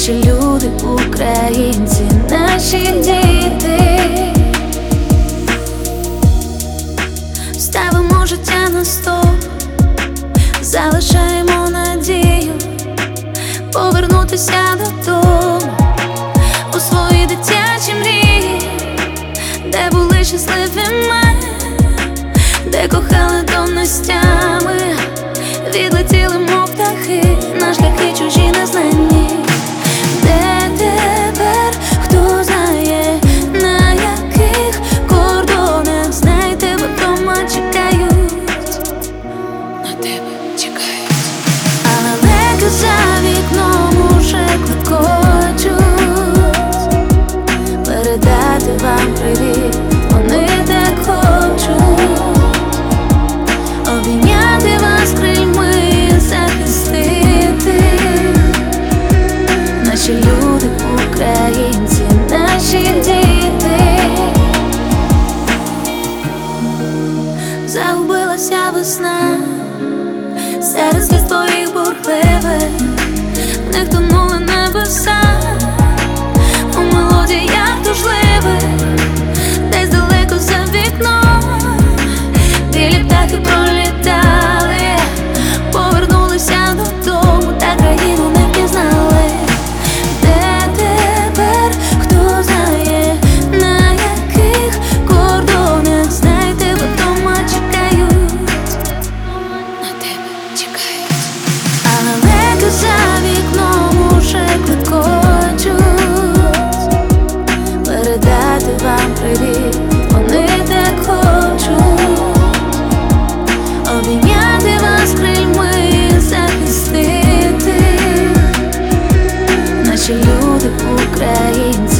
Наші люди, українці, наші діти. Ставимо життя на стоп, залишаємо надію повернутися додому у свої дитячі мрії, де були щасливі ми, де кохали до нестями, відлетіли мов птахи на шляхи чужі незнані. Де тепер, хто знає, на яких кордонах, знай тебе вдома чекають, на тебе чекають. А лелеки за вікном уже клекочуть передати вам привіт. Вони так хочуть обійняти вас крильми, захистити. Наші люди, українці, наші діти. Загубилася весна серед сліз твоїх бурхливих, в них тонули небеса у мелодіях тужливих. Десь далеко за вікном білі птахи пролітали, повернулися додому, та країну не впізнали. Де тепер, хто знає, на яких кордонах, знай тебе вдома чекають, на тебе чекають. А лелеки за вікном уже клекочуть передати вам привіт. Вони так хочуть обійняти вас крильми, захистити. Наші люди, українці.